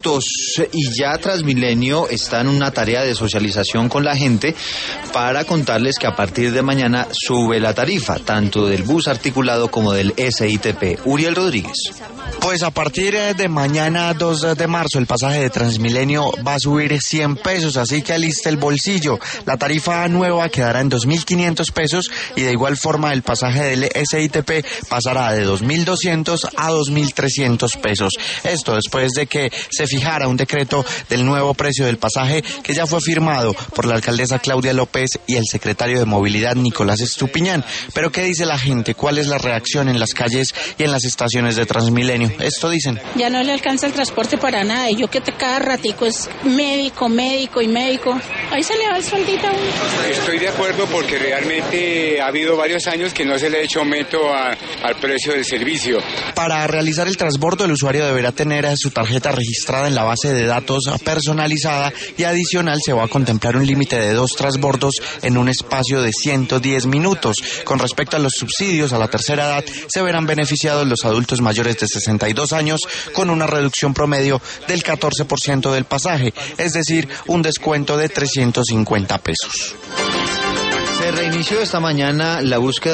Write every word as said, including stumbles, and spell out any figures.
minutos y ya Transmilenio está en una tarea de socialización con la gente para contarles que a partir de mañana sube la tarifa, tanto del bus articulado como del S I T P. Uriel Rodríguez. Pues a partir de mañana dos de marzo el pasaje de Transmilenio va a subir cien pesos, así que aliste el bolsillo. La tarifa nueva quedará en dos mil quinientos pesos y de igual forma el pasaje del S I T P pasará de dos mil doscientos a dos mil trescientos pesos. Esto después de que se fijara un decreto del nuevo precio del pasaje que ya fue firmado por la alcaldesa Claudia López y el secretario de Movilidad Nicolás Estupiñán. Pero ¿qué dice la gente? ¿Cuál es la reacción en las calles y en las estaciones de Transmilenio? Esto dicen. Ya no le alcanza el transporte para nada, y yo que te cada ratico es médico, médico y médico. Ahí se le va el sueldito a uno. Estoy de acuerdo porque realmente ha habido varios años que no se le ha hecho aumento a, al precio del servicio. Para realizar el transbordo, el usuario deberá tener su tarjeta registrada en la base de datos personalizada y adicional se va a contemplar un límite de dos transbordos en un espacio de ciento diez minutos. Con respecto a los subsidios a la tercera edad, se verán beneficiados los adultos mayores de sesenta y dos años con una reducción promedio del catorce por ciento del pasaje, es decir, un descuento de trescientos cincuenta pesos. Se reinició esta mañana la búsqueda